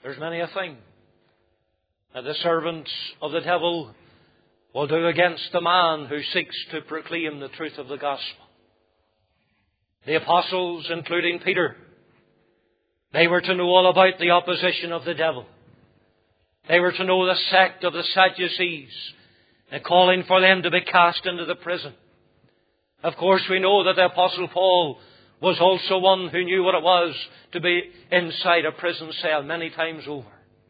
There's many a thing that the servants of the devil will do against the man who seeks to proclaim the truth of the gospel. The apostles, including Peter, they were to know all about the opposition of the devil. They were to know the sect of the Sadducees, and calling for them to be cast into the prison. Of course, we know that the Apostle Paul was also one who knew what it was to be inside a prison cell many times over.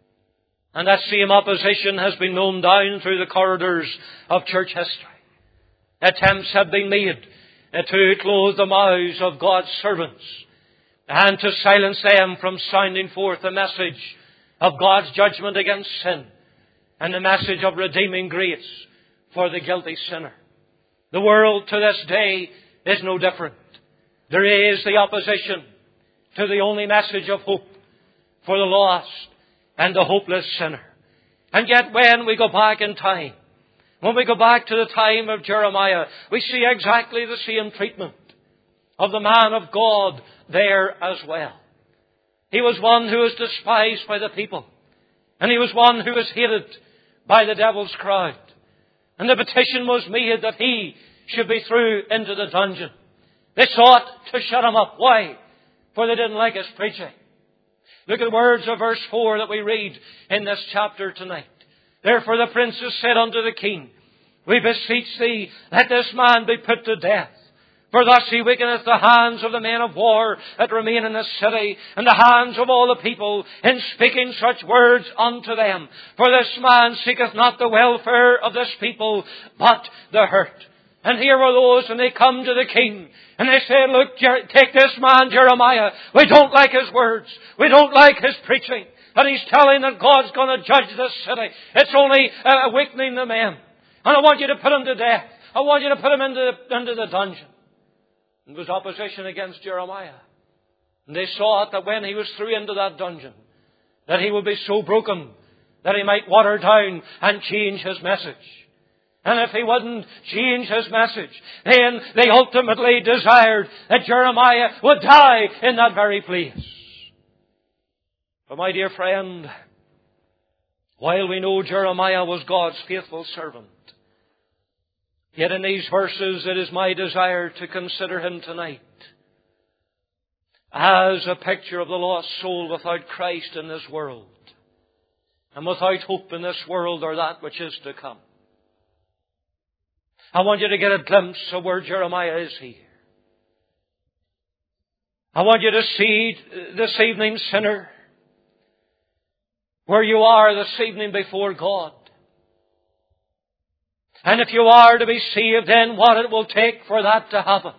And that same opposition has been known down through the corridors of church history. Attempts have been made to close the mouths of God's servants and to silence them from sounding forth the message of God's judgment against sin and the message of redeeming grace for the guilty sinner. The world to this day is no different. There is the opposition to the only message of hope for the lost and the hopeless sinner. And yet when we go back in time, when we go back to the time of Jeremiah, we see exactly the same treatment of the man of God there as well. He was one who was despised by the people. And he was one who was hated by the devil's crowd. And the petition was made that he should be thrown into the dungeon. They sought to shut him up. Why? For they didn't like his preaching. Look at the words of verse 4 that we read in this chapter tonight. Therefore the princes said unto the king, We beseech thee, let this man be put to death. For thus he weakeneth the hands of the men of war that remain in the city, and the hands of all the people, in speaking such words unto them. For this man seeketh not the welfare of this people, but the hurt. And here were those, and they come to the king, and they say, Look, take this man Jeremiah. We don't like his words. We don't like his preaching. And he's telling that God's going to judge this city. It's only awakening the men. And I want you to put him to death. I want you to put him into the dungeon. There was opposition against Jeremiah. And they saw that when he was thrown into that dungeon, that he would be so broken that he might water down and change his message. And if he wouldn't change his message, then they ultimately desired that Jeremiah would die in that very place. But my dear friend, while we know Jeremiah was God's faithful servant, yet in these verses it is my desire to consider him tonight as a picture of the lost soul without Christ in this world, and without hope in this world or that which is to come. I want you to get a glimpse of where Jeremiah is here. I want you to see this evening, sinner, where you are this evening before God. And if you are to be saved, then what it will take for that to happen.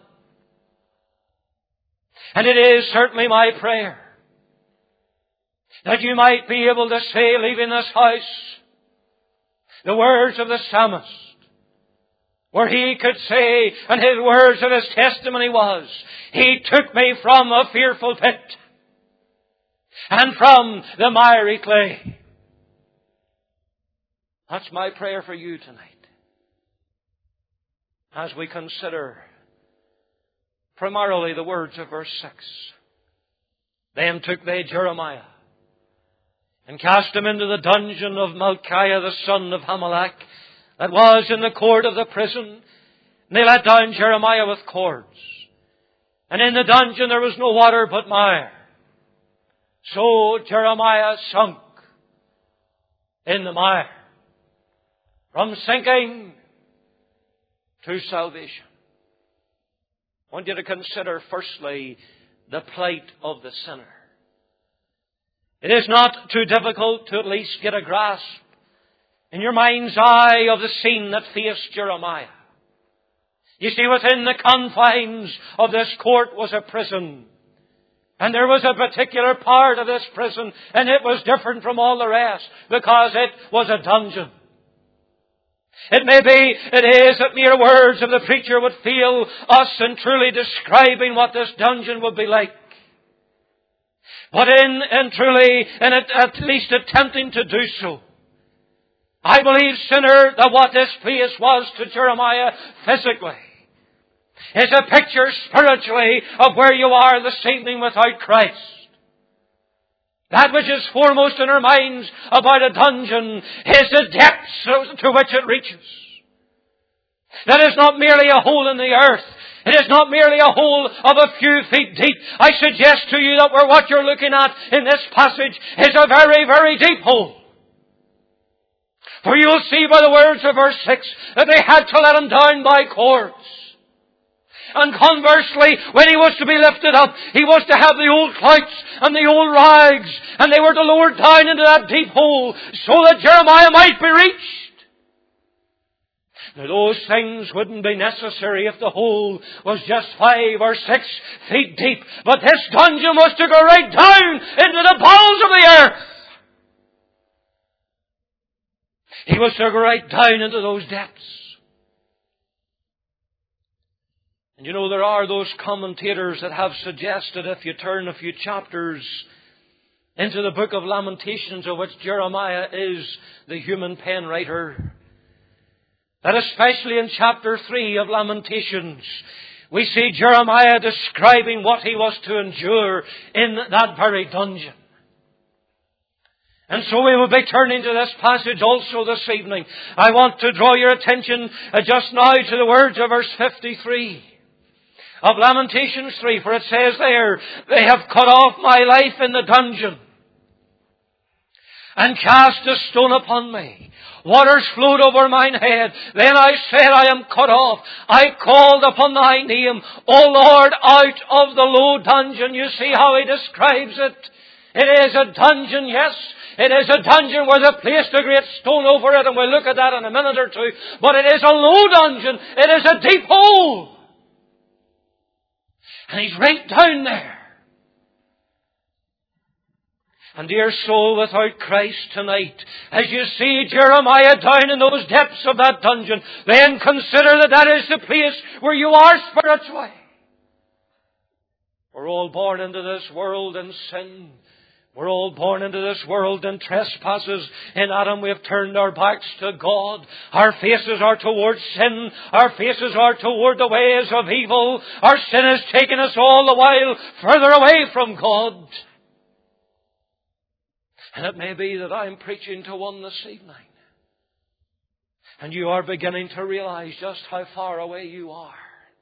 And it is certainly my prayer that you might be able to say, leaving this house, the words of the psalmist, where he could say, and his words of his testimony was, He took me from a fearful pit and from the miry clay. That's my prayer for you tonight, as we consider primarily the words of verse 6. Then took they Jeremiah and cast him into the dungeon of Malchiah the son of Hamelech, that was in the court of the prison. And they let down Jeremiah with cords. And in the dungeon there was no water but mire. So Jeremiah sunk in the mire, from sinking to salvation. I want you to consider firstly the plight of the sinner. It is not too difficult to at least get a grasp in your mind's eye of the scene that faced Jeremiah. You see, within the confines of this court was a prison. And there was a particular part of this prison, and it was different from all the rest, because it was a dungeon. It is that mere words of the preacher would fail us in truly describing what this dungeon would be like. But in at least attempting to do so, I believe, sinner, that what this place was to Jeremiah physically is a picture spiritually of where you are this evening without Christ. That which is foremost in our minds about a dungeon is the depths to which it reaches. That is not merely a hole in the earth. It is not merely a hole of a few feet deep. I suggest to you that what you're looking at in this passage is a very, very deep hole. For you will see by the words of verse 6 that they had to let him down by cords. And conversely, when he was to be lifted up, he was to have the old clouts and the old rags, and they were to lower down into that deep hole so that Jeremiah might be reached. Now those things wouldn't be necessary if the hole was just 5 or 6 feet deep, but this dungeon was to go right down into the bowels of the earth. He was to go right down into those depths. And you know, there are those commentators that have suggested, if you turn a few chapters into the book of Lamentations, of which Jeremiah is the human pen writer, that especially in chapter 3 of Lamentations, we see Jeremiah describing what he was to endure in that very dungeon. And so we will be turning to this passage also this evening. I want to draw your attention just now to the words of verse 53 of Lamentations 3, for it says there, they have cut off my life in the dungeon and cast a stone upon me. Waters flowed over mine head. Then I said, I am cut off. I called upon thy name, O Lord, out of the low dungeon. You see how he describes it. It is a dungeon, yes. It is a dungeon where they placed a great stone over it, and we'll look at that in a minute or two. But it is a low dungeon. It is a deep hole. And he's right down there. And dear soul, without Christ tonight, as you see Jeremiah down in those depths of that dungeon, then consider that that is the place where you are spiritually. We're all born into this world in sin. We're all born into this world in trespasses. In Adam we have turned our backs to God. Our faces are towards sin. Our faces are toward the ways of evil. Our sin has taken us all the while further away from God. And it may be that I'm preaching to one this evening, and you are beginning to realize just how far away you are.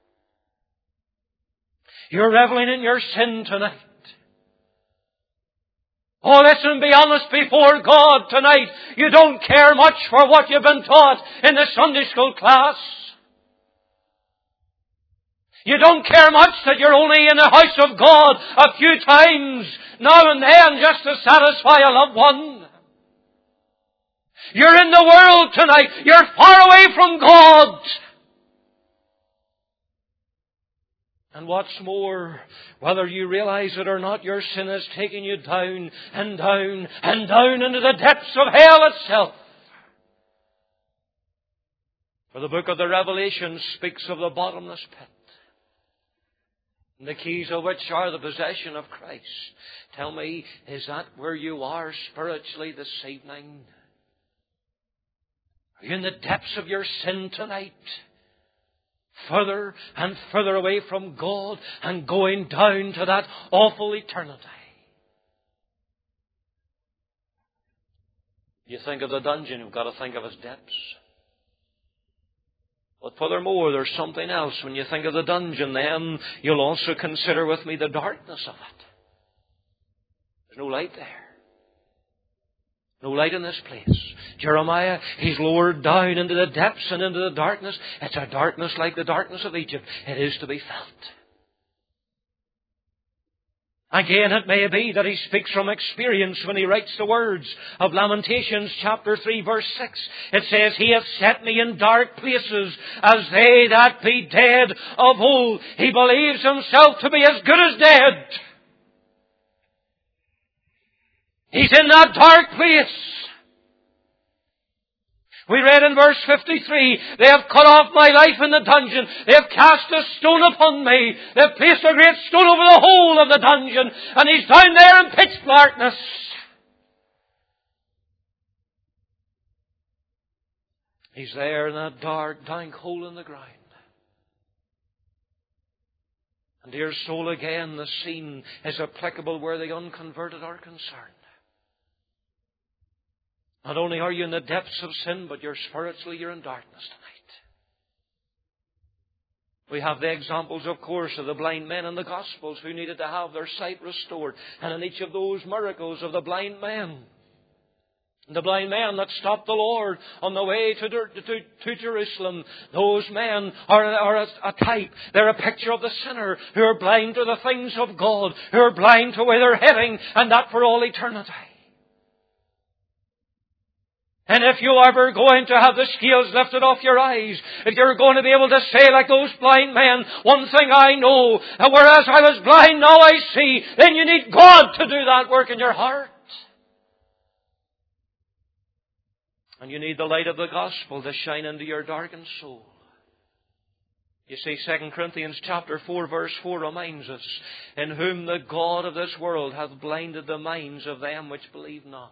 You're reveling in your sin tonight. Oh, listen, be honest before God tonight. You don't care much for what you've been taught in the Sunday school class. You don't care much that you're only in the house of God a few times now and then just to satisfy a loved one. You're in the world tonight. You're far away from God. And what's more, whether you realize it or not, your sin is taking you down and down and down into the depths of hell itself. For the book of the Revelation speaks of the bottomless pit, and the keys of which are the possession of Christ. Tell me, is that where you are spiritually this evening? Are you in the depths of your sin tonight? Further and further away from God and going down to that awful eternity. You think of the dungeon, you've got to think of its depths. But furthermore, there's something else. When you think of the dungeon, then you'll also consider with me the darkness of it. There's no light there. No light in this place. Jeremiah, he's lowered down into the depths and into the darkness. It's a darkness like the darkness of Egypt. It is to be felt. Again, it may be that he speaks from experience when he writes the words of Lamentations chapter 3 verse 6. It says, He hath set me in dark places as they that be dead of old. He believes himself to be as good as dead. He's in that dark place. We read in verse 53, they have cut off my life in the dungeon. They have cast a stone upon me. They have placed a great stone over the hole of the dungeon. And he's down there in pitch darkness. He's there in that dark, dank hole in the ground. And dear soul, again, the scene is applicable where the unconverted are concerned. Not only are you in the depths of sin, but you're in darkness tonight. We have the examples, of course, of the blind men in the Gospels who needed to have their sight restored. And in each of those miracles of the blind men, the blind man that stopped the Lord on the way to Jerusalem, those men are a type. They're a picture of the sinner who are blind to the things of God, who are blind to where they're heading, and that for all eternity. And if you're ever going to have the scales lifted off your eyes, if you're going to be able to say like those blind men, one thing I know, whereas I was blind, now I see, then you need God to do that work in your heart. And you need the light of the gospel to shine into your darkened soul. You see, 2 Corinthians chapter 4 verse 4 reminds us, in whom the God of this world hath blinded the minds of them which believe not,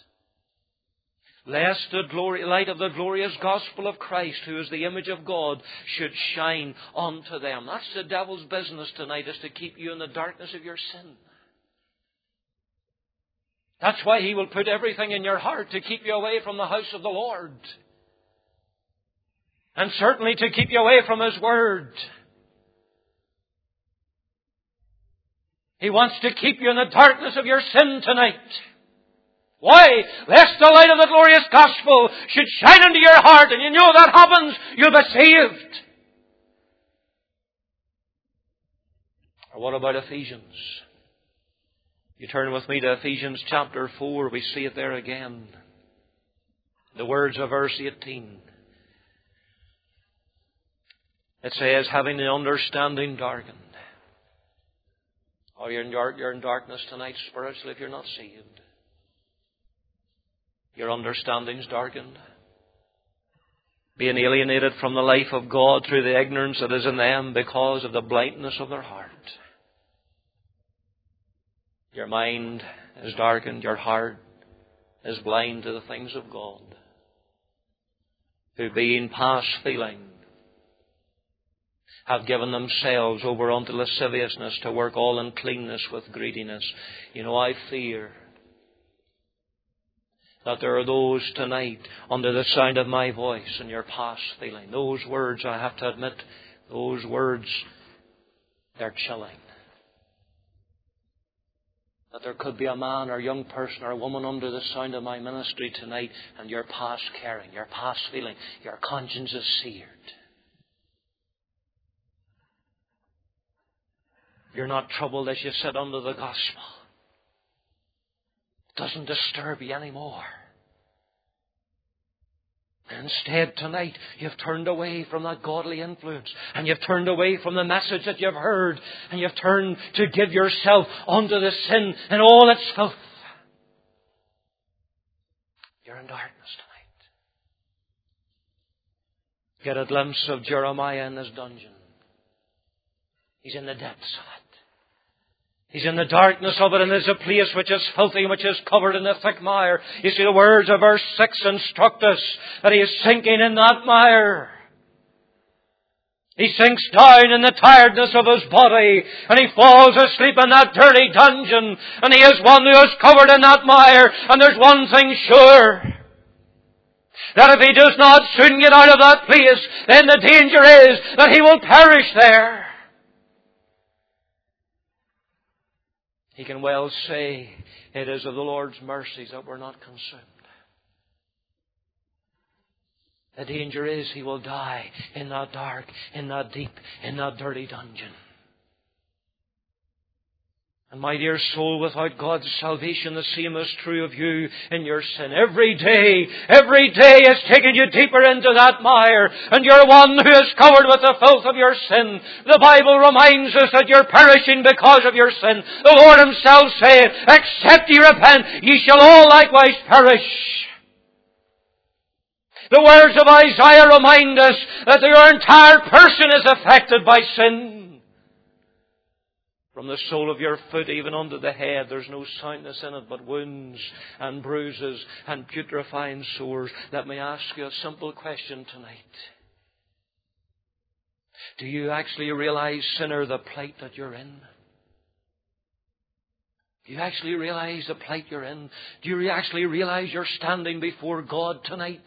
lest the light of the glorious gospel of Christ, who is the image of God, should shine unto them. That's the devil's business tonight, is to keep you in the darkness of your sin. That's why he will put everything in your heart to keep you away from the house of the Lord. And certainly to keep you away from His Word. He wants to keep you in the darkness of your sin tonight. Why? Lest the light of the glorious gospel should shine into your heart, and you know that happens, you'll be saved. Or what about Ephesians? You turn with me to Ephesians chapter 4, we see it there again. The words of verse 18. It says, having the understanding darkened. Oh, you're in darkness tonight spiritually if you're not saved. Your understanding's darkened. Being alienated from the life of God through the ignorance that is in them because of the blindness of their heart. Your mind is darkened. Your heart is blind to the things of God. Who being past feeling have given themselves over unto lasciviousness to work all uncleanness with greediness. You know, I fear that there are those tonight under the sound of my voice and your past feeling. Those words, I have to admit, those words, they're chilling. That there could be a man or a young person or a woman under the sound of my ministry tonight, and your past caring, your past feeling, your conscience is seared. You're not troubled as you sit under the gospel. It doesn't disturb you anymore. Instead, tonight, you've turned away from that godly influence, and you've turned away from the message that you've heard, and you've turned to give yourself unto the sin and all its filth. You're in darkness tonight. Get a glimpse of Jeremiah in his dungeon. He's in the depths of it. He's in the darkness of it, and there's a place which is filthy, which is covered in the thick mire. You see, the words of verse 6 instruct us that he is sinking in that mire. He sinks down in the tiredness of his body, and he falls asleep in that dirty dungeon, and he is one who is covered in that mire. And there's one thing sure, that if he does not soon get out of that place, then the danger is that he will perish there. He can well say, it is of the Lord's mercies that we're not consumed. The danger is he will die in that dark, in that deep, in that dirty dungeon. And my dear soul, without God's salvation, the same is true of you in your sin. Every day is taking you deeper into that mire, and you're one who is covered with the filth of your sin. The Bible reminds us that you're perishing because of your sin. The Lord Himself said, except ye repent, ye shall all likewise perish. The words of Isaiah remind us that your entire person is affected by sin. From the sole of your foot even unto the head, there's no soundness in it but wounds and bruises and putrefying sores. Let me ask you a simple question tonight. Do you actually realize, sinner, the plight that you're in? Do you actually realize the plight you're in? Do you actually realize you're standing before God tonight?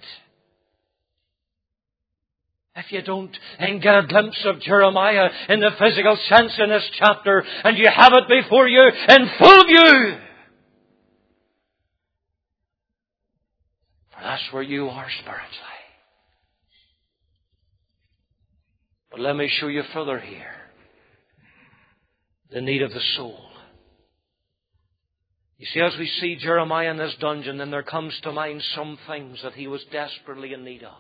If you don't, then get a glimpse of Jeremiah in the physical sense in this chapter, and you have it before you in full view. For that's where you are spiritually. But let me show you further here the need of the soul. You see, as we see Jeremiah in this dungeon, then there comes to mind some things that he was desperately in need of.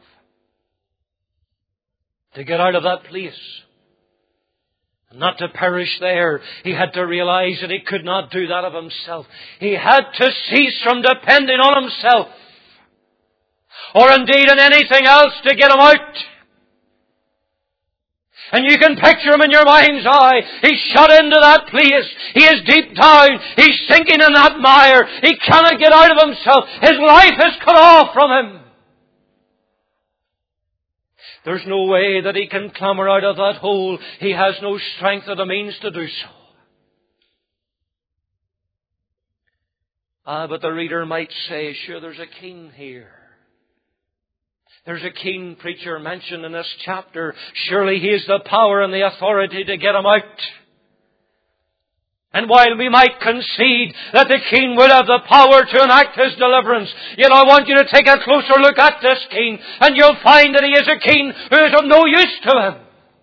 To get out of that place, and not to perish there, he had to realize that he could not do that of himself. He had to cease from depending on himself, or indeed on anything else to get him out. And you can picture him in your mind's eye. He's shut into that place. He is deep down. He's sinking in that mire. He cannot get out of himself. His life is cut off from him. There's no way that he can clamber out of that hole. He has no strength or the means to do so. But the reader might say, sure, there's a king here. There's a king preacher mentioned in this chapter. Surely he has the power and the authority to get him out. And while we might concede that the king would have the power to enact his deliverance, yet I want you to take a closer look at this king, and you'll find that he is a king who is of no use to him.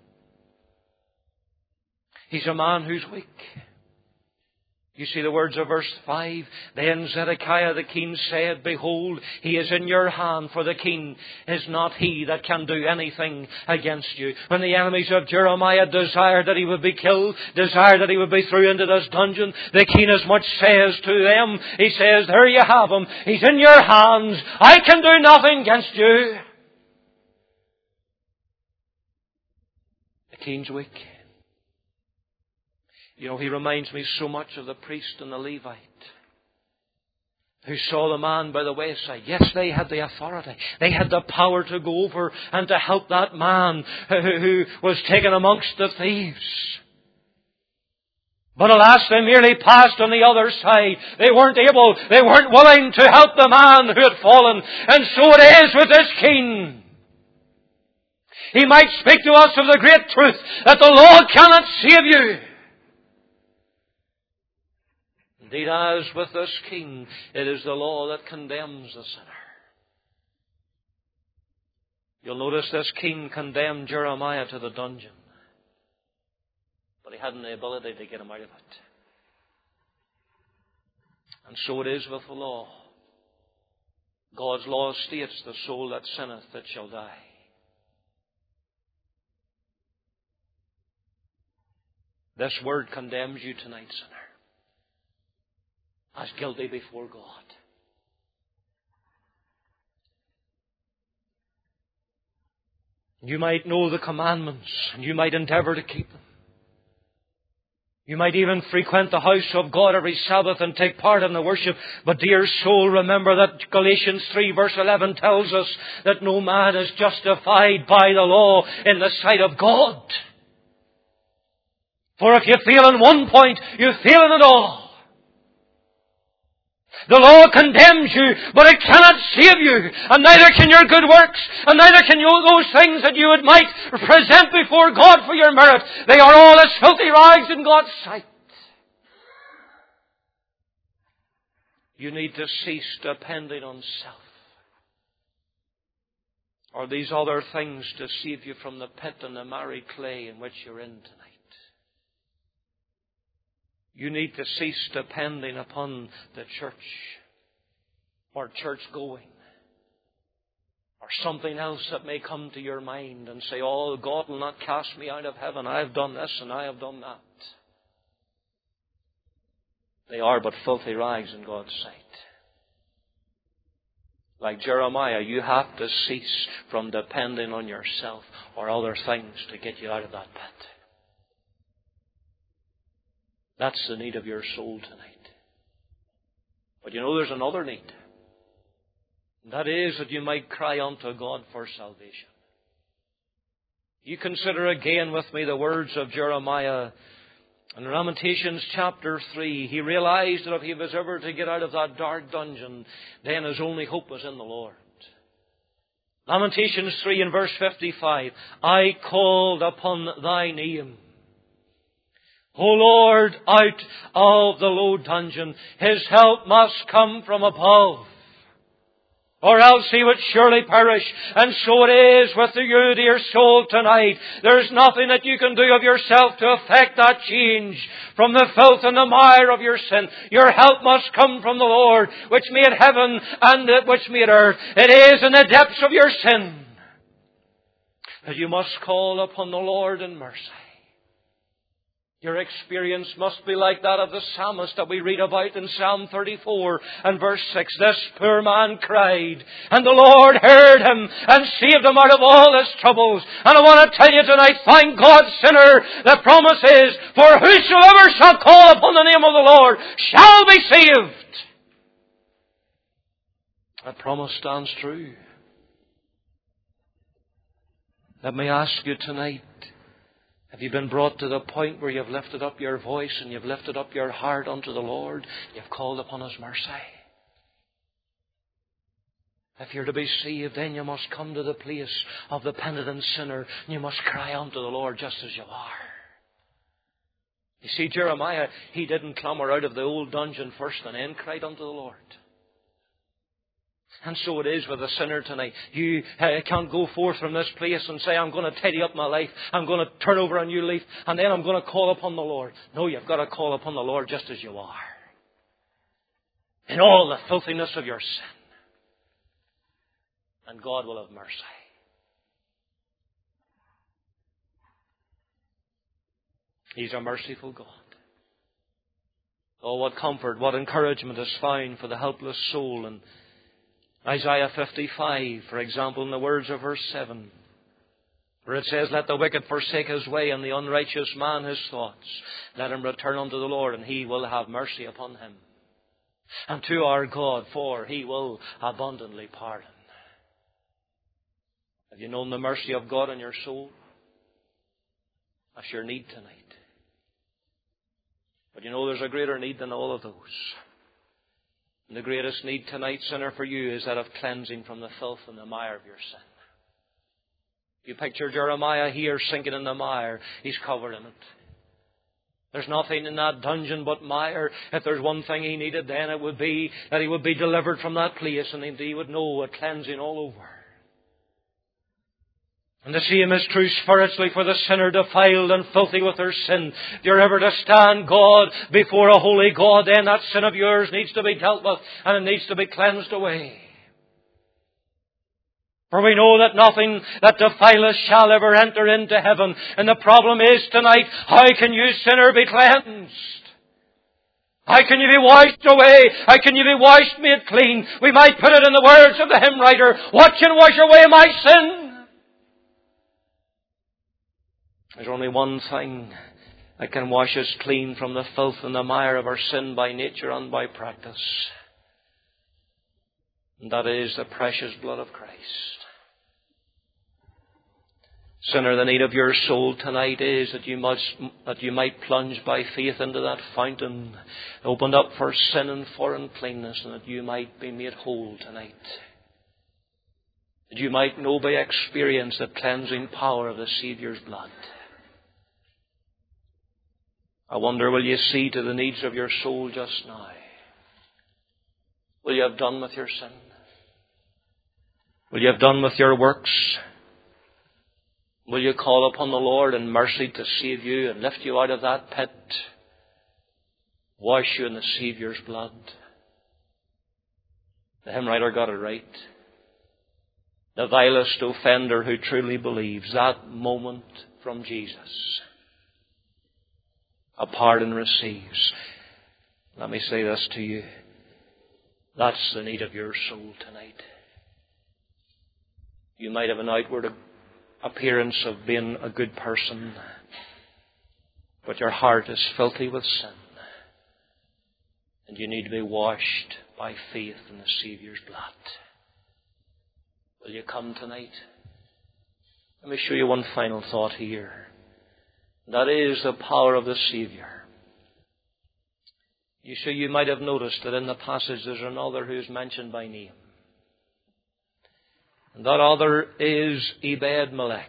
He's a man who's weak. You see the words of verse 5. Then Zedekiah the king said, Behold, he is in your hand, for the king is not he that can do anything against you. When the enemies of Jeremiah desired that he would be killed, desired that he would be thrown into this dungeon, the king as much says to them, he says, there you have him. He's in your hands. I can do nothing against you. The king's weak. You know, he reminds me so much of the priest and the Levite who saw the man by the wayside. Yes, they had the authority. They had the power to go over and to help that man who was taken amongst the thieves. But alas, they merely passed on the other side. They weren't willing to help the man who had fallen. And so it is with this king. He might speak to us of the great truth that the law cannot save you. Indeed, as with this king, it is the law that condemns the sinner. You'll notice this king condemned Jeremiah to the dungeon. But he hadn't the ability to get him out of it. And so it is with the law. God's law states, the soul that sinneth, it shall die. This word condemns you tonight, sinner, as guilty before God. You might know the commandments, and you might endeavour to keep them. You might even frequent the house of God every Sabbath and take part in the worship. But dear soul, remember that Galatians 3 verse 11 tells us that no man is justified by the law in the sight of God. For if you fail in one point, you fail in it all. The law condemns you, but it cannot save you. And neither can your good works, and neither can those things that you might present before God for your merit. They are all as filthy rags in God's sight. You need to cease depending on self, or these other things to save you from the pit and the miry clay in which you're in tonight. You need to cease depending upon the church or church going or something else that may come to your mind and say, oh, God will not cast me out of heaven. I have done this and I have done that. They are but filthy rags in God's sight. Like Jeremiah, you have to cease from depending on yourself or other things to get you out of that pit. That's the need of your soul tonight. But you know there's another need. And that is that you might cry unto God for salvation. You consider again with me the words of Jeremiah In Lamentations chapter 3, he realized that if he was ever to get out of that dark dungeon, then his only hope was in the Lord. Lamentations 3 and verse 55, I called upon thy name. O Lord, out of the low dungeon, his help must come from above, or else he would surely perish. And so it is with you, dear soul, tonight. There's nothing that you can do of yourself to effect that change from the filth and the mire of your sin. Your help must come from the Lord, which made heaven and which made earth. It is in the depths of your sin that you must call upon the Lord in mercy. Your experience must be like that of the psalmist that we read about in Psalm 34 and verse 6. This poor man cried, and the Lord heard him and saved him out of all his troubles. And I want to tell you tonight, thank God, sinner, the promise is, for whosoever shall call upon the name of the Lord shall be saved. That promise stands true. Let me ask you tonight, have you been brought to the point where you've lifted up your voice and you've lifted up your heart unto the Lord? You've called upon His mercy. If you're to be saved, then you must come to the place of the penitent sinner and you must cry unto the Lord just as you are. You see, Jeremiah, he didn't clamber out of the old dungeon first and then cried unto the Lord. And so it is with a sinner tonight. You can't go forth from this place and say, I'm going to tidy up my life. I'm going to turn over a new leaf. And then I'm going to call upon the Lord. No, you've got to call upon the Lord just as you are. In all the filthiness of your sin. And God will have mercy. He's a merciful God. Oh, what comfort, what encouragement is found for the helpless soul. And Isaiah 55, for example, in the words of verse 7, where it says, let the wicked forsake his way and the unrighteous man his thoughts. Let him return unto the Lord, and He will have mercy upon him. And to our God, for He will abundantly pardon. Have you known the mercy of God in your soul? That's your need tonight. But you know there's a greater need than all of those. And the greatest need tonight, sinner, for you is that of cleansing from the filth and the mire of your sin. You picture Jeremiah here sinking in the mire. He's covered in it. There's nothing in that dungeon but mire. If there's one thing he needed, then it would be that he would be delivered from that place and he would know a cleansing all over. And the same is true spiritually for the sinner defiled and filthy with their sin. If you're ever to stand God before a holy God, then that sin of yours needs to be dealt with and it needs to be cleansed away. For we know that nothing that defileth shall ever enter into heaven. And the problem is tonight, how can you, sinner, be cleansed? How can you be washed away? How can you be washed, made clean? We might put it in the words of the hymn writer, what can wash away my sin? There's only one thing that can wash us clean from the filth and the mire of our sin by nature and by practice. And that is the precious blood of Christ. Sinner, the need of your soul tonight is that you might plunge by faith into that fountain opened up for sin and for uncleanness, and that you might be made whole tonight. That you might know by experience the cleansing power of the Saviour's blood. I wonder, will you see to the needs of your soul just now? Will you have done with your sin? Will you have done with your works? Will you call upon the Lord in mercy to save you and lift you out of that pit? Wash you in the Saviour's blood. The hymn writer got it right. The vilest offender who truly believes, that moment from Jesus, a pardon receives. Let me say this to you. That's the need of your soul tonight. You might have an outward appearance of being a good person, but your heart is filthy with sin. And you need to be washed by faith in the Saviour's blood. Will you come tonight? Let me show you one final thought here. That is the power of the Saviour. You see, you might have noticed that in the passage there's another who is mentioned by name. And that other is Ebed-Melech.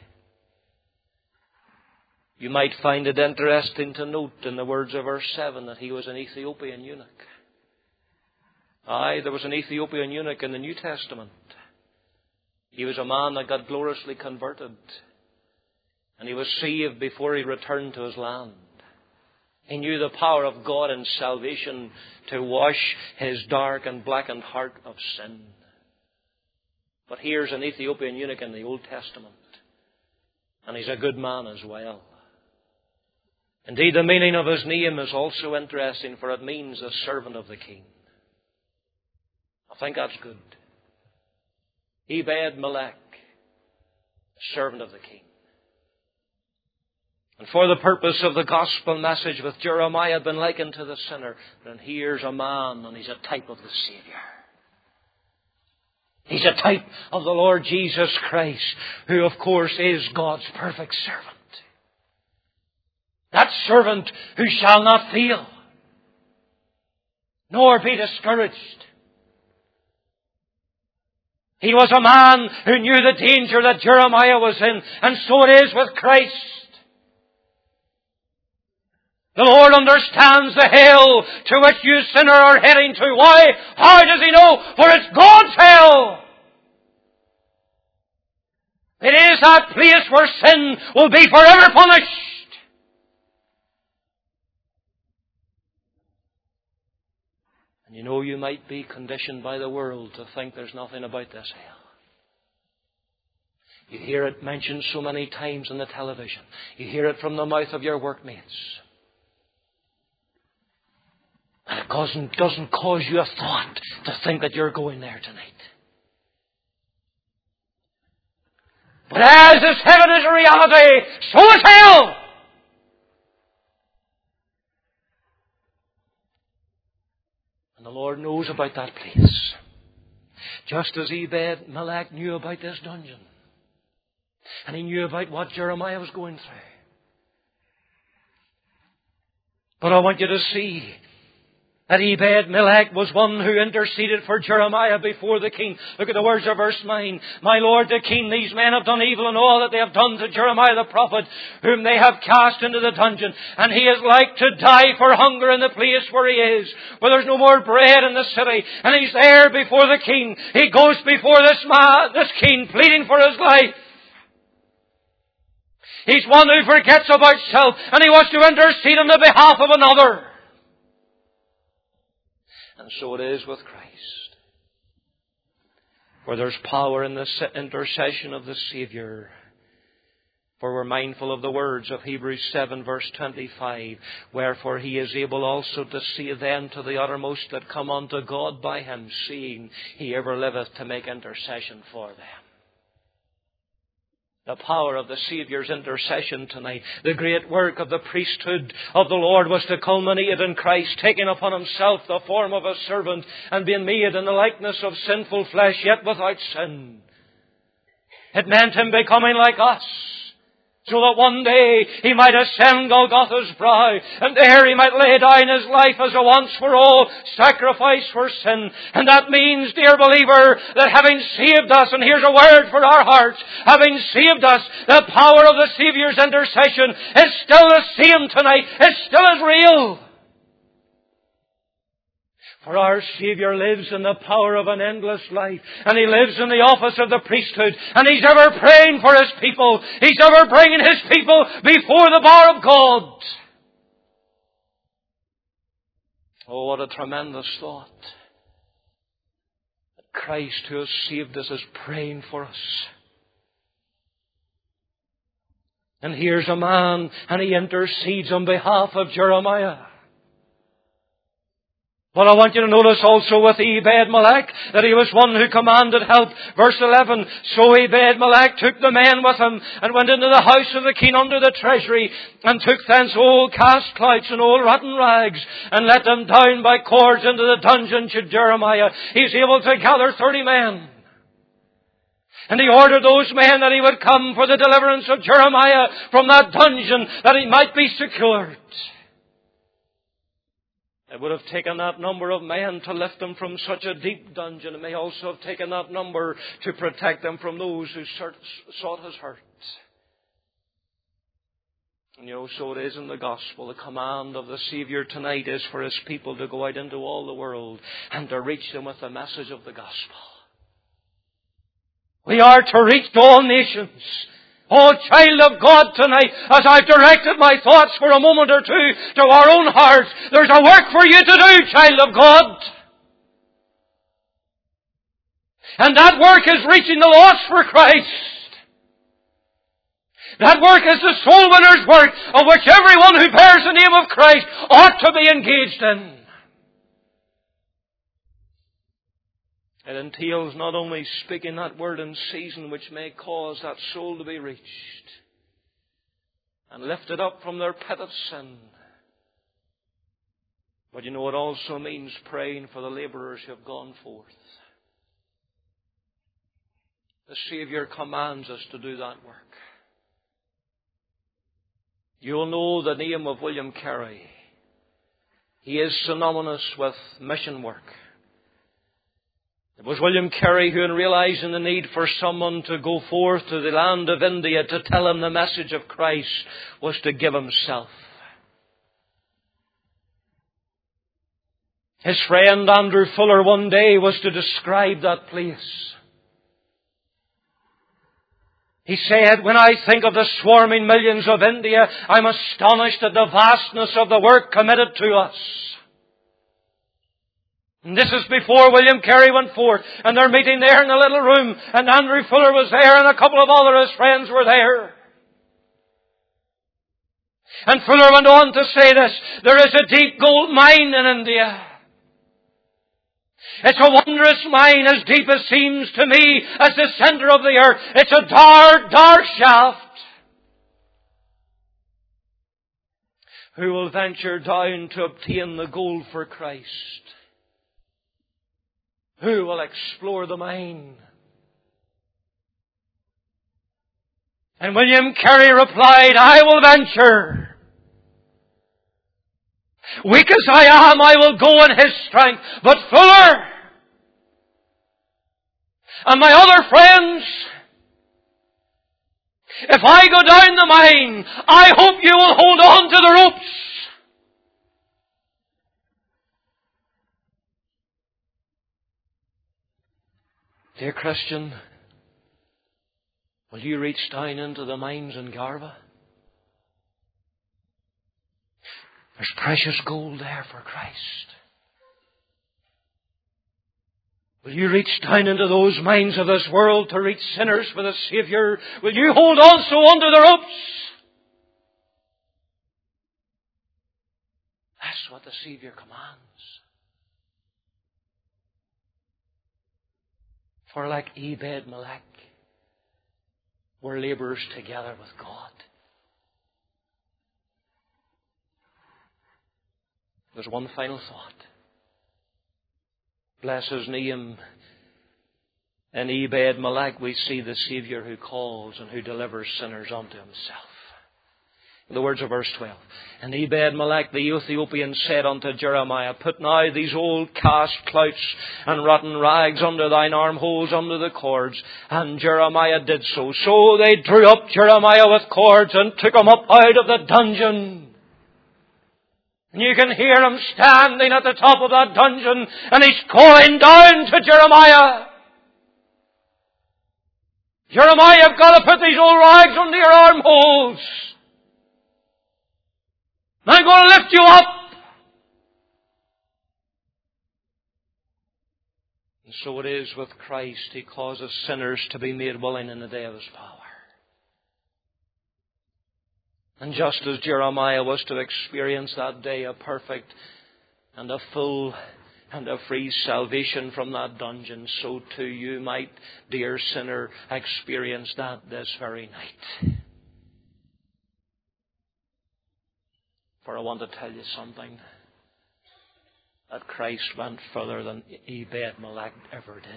You might find it interesting to note in the words of verse 7 that he was an Ethiopian eunuch. Aye, there was an Ethiopian eunuch in the New Testament. He was a man that got gloriously converted. And he was saved before he returned to his land. He knew the power of God in salvation to wash his dark and blackened heart of sin. But here's an Ethiopian eunuch in the Old Testament. And he's a good man as well. Indeed, the meaning of his name is also interesting, for it means the servant of the king. I think that's good. Ebed-Melech, servant of the king. And for the purpose of the gospel message with Jeremiah had been likened to the sinner. And here's a man, and he's a type of the Savior. He's a type of the Lord Jesus Christ, who of course is God's perfect servant. That servant who shall not fail, nor be discouraged. He was a man who knew the danger that Jeremiah was in, and so it is with Christ. The Lord understands the hell to which you sinner are heading to. Why? How does He know? For it's God's hell. It is that place where sin will be forever punished. And you know, you might be conditioned by the world to think there's nothing about this hell. You hear it mentioned so many times on the television. You hear it from the mouth of your workmates. And it doesn't cause you a thought to think that you're going there tonight. But as this heaven is a reality, so is hell. And the Lord knows about that place. Just as Ebed-Melech knew about this dungeon. And he knew about what Jeremiah was going through. But I want you to see that Ebed-Melech was one who interceded for Jeremiah before the king. Look at the words of verse 9. My lord the king, these men have done evil in all that they have done to Jeremiah the prophet, whom they have cast into the dungeon. And he is like to die for hunger in the place where he is, where there's no more bread in the city. And he's there before the king. He goes before this king, pleading for his life. He's one who forgets about self, and he wants to intercede on the behalf of another. And so it is with Christ. Where there's power in the intercession of the Savior. For we're mindful of the words of Hebrews 7 verse 25. Wherefore He is able also to save them to the uttermost that come unto God by Him, seeing He ever liveth to make intercession for them. The power of the Saviour's intercession tonight. The great work of the priesthood of the Lord was to culminate in Christ taking upon Himself the form of a servant and being made in the likeness of sinful flesh, yet without sin. It meant Him becoming like us, so that one day He might ascend Golgotha's brow, and there He might lay down His life as a once-for-all sacrifice for sin. And that means, dear believer, that having saved us, and here's a word for our hearts, having saved us, the power of the Saviour's intercession is still the same tonight. It's still as real. For our Saviour lives in the power of an endless life. And He lives in the office of the priesthood. And He's ever praying for His people. He's ever bringing His people before the bar of God. Oh, what a tremendous thought. That Christ who has saved us is praying for us. And here's a man, and he intercedes on behalf of Jeremiah. But I want you to notice also with Ebed-Melech that he was one who commanded help. Verse 11, so Ebed-Melech took the men with him and went into the house of the king under the treasury and took thence old cast clouts and old rotten rags and let them down by cords into the dungeon to Jeremiah. He's able to gather 30 men. And he ordered those men that he would come for the deliverance of Jeremiah from that dungeon that he might be secured. It would have taken that number of men to lift them from such a deep dungeon. It may also have taken that number to protect them from those who sought his hurt. And so it is in the gospel. The command of the Saviour tonight is for his people to go out into all the world and to reach them with the message of the gospel. We are to reach all nations. Oh, child of God, tonight, as I've directed my thoughts for a moment or two to our own hearts, there's a work for you to do, child of God. And that work is reaching the lost for Christ. That work is the soul winner's work, of which everyone who bears the name of Christ ought to be engaged in. It entails not only speaking that word in season which may cause that soul to be reached and lifted up from their pit of sin, but it also means praying for the labourers who have gone forth. The Saviour commands us to do that work. You'll know the name of William Carey. He is synonymous with mission work. It was William Carey who, in realizing the need for someone to go forth to the land of India to tell him the message of Christ, was to give himself. His friend Andrew Fuller one day was to describe that place. He said, "When I think of the swarming millions of India, I'm astonished at the vastness of the work committed to us." And this is before William Carey went forth, and they're meeting there in the little room, and Andrew Fuller was there, and a couple of other of his friends were there. And Fuller went on to say this: there is a deep gold mine in India. It's a wondrous mine, as deep as seems to me as the centre of the earth. It's a dark, dark shaft. Who will venture down to obtain the gold for Christ? Who will explore the mine? And William Carey replied, "I will venture. Weak as I am, I will go in his strength. But Fuller and my other friends, if I go down the mine, I hope you will hold on to the ropes." Dear Christian, will you reach down into the mines in Garva? There's precious gold there for Christ. Will you reach down into those mines of this world to reach sinners for the Saviour? Will you hold also onto the ropes? That's what the Saviour commands. For like Ebed-Melech, we're labourers together with God. There's one final thought. Bless his name. In Ebed-Melech we see the Saviour who calls and who delivers sinners unto himself. The words of verse 12. And Ebed-Melech the Ethiopian said unto Jeremiah, "Put now these old cast clouts and rotten rags under thine armholes under the cords." And Jeremiah did so. So they drew up Jeremiah with cords and took him up out of the dungeon. And you can hear him standing at the top of that dungeon, and he's calling down to Jeremiah. "Jeremiah, you've got to put these old rags under your armholes. I'm going to lift you up." And so it is with Christ. He causes sinners to be made willing in the day of his power. And just as Jeremiah was to experience that day a perfect and a full and a free salvation from that dungeon, so too you might, dear sinner, experience that this very night. For I want to tell you something, that Christ went further than Ebed-Melech ever did.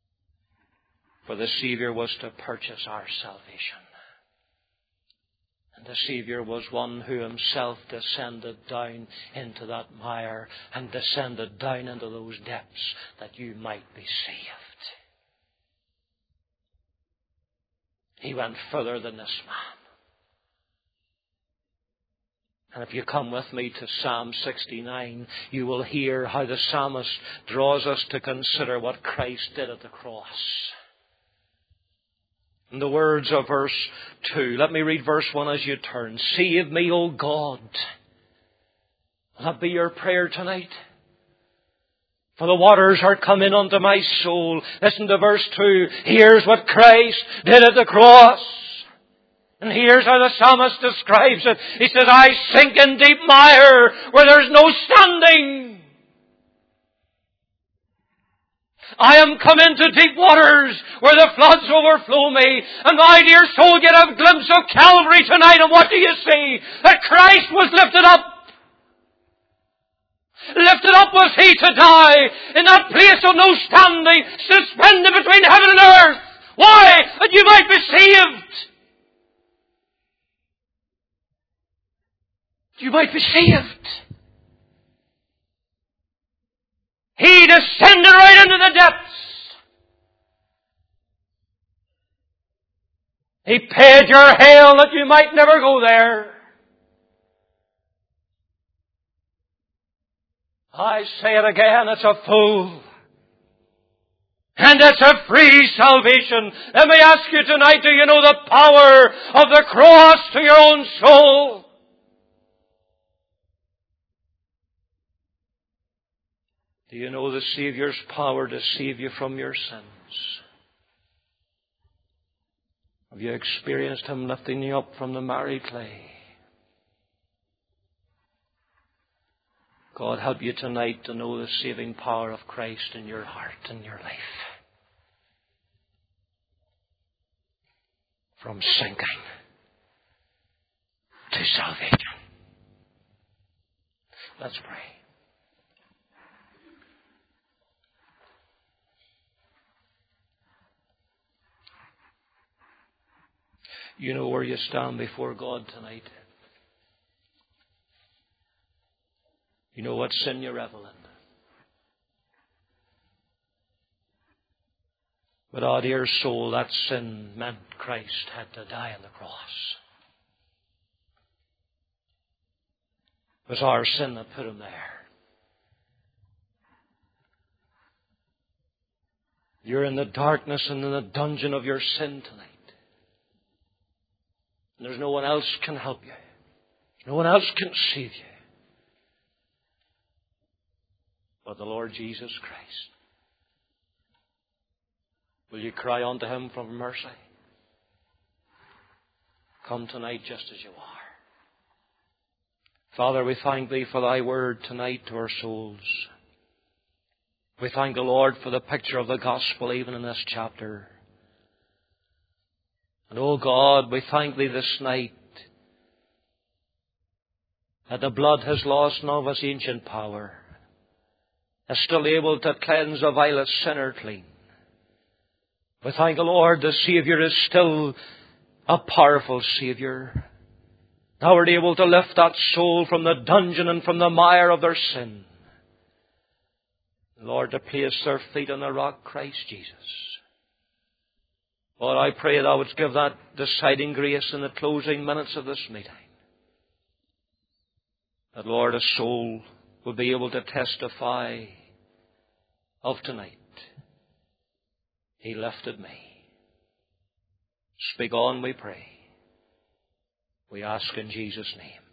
For the Saviour was to purchase our salvation. And the Saviour was one who himself descended down into that mire and descended down into those depths that you might be saved. He went further than this man. And if you come with me to Psalm 69, you will hear how the psalmist draws us to consider what Christ did at the cross. In the words of verse 2, let me read verse 1 as you turn. Save me, O God. Will that be your prayer tonight? For the waters are come in unto my soul. Listen to verse 2. Here's what Christ did at the cross. And here's how the psalmist describes it. He says, I sink in deep mire where there's no standing. I am come into deep waters where the floods overflow me. And my dear soul, get a glimpse of Calvary tonight. And what do you see? That Christ was lifted up. Lifted up was He to die in that place of no standing, suspended between heaven and earth. Why? That you might be saved. You might be saved. He descended right into the depths. He paid your hell that you might never go there. I say it again, it's a full and it's a free salvation. Let me ask you tonight, do you know the power of the cross to your own soul? Do you know the Saviour's power to save you from your sins? Have you experienced Him lifting you up from the miry clay? God help you tonight to know the saving power of Christ in your heart and your life. From sinking to salvation. Let's pray. You know where you stand before God tonight. You know what sin you revel in. But, oh dear soul, that sin meant Christ had to die on the cross. It was our sin that put Him there. You're in the darkness and in the dungeon of your sin tonight. And there's no one else can help you. No one else can save you but the Lord Jesus Christ. Will you cry unto Him for mercy? Come tonight just as you are. Father, we thank Thee for Thy word tonight to our souls. We thank the Lord for the picture of the gospel even in this chapter. And, oh God, we thank Thee this night that the blood has lost none of its ancient power, is still able to cleanse the vilest sinner clean. We thank the Lord the Saviour is still a powerful Saviour. Thou art able to lift that soul from the dungeon and from the mire of their sin. Lord, to place their feet on the rock, Christ Jesus. Lord, I pray Thou wouldst give that deciding grace in the closing minutes of this meeting. That, Lord, a soul will be able to testify of tonight. He lifted me. Speak on, we pray. We ask in Jesus' name.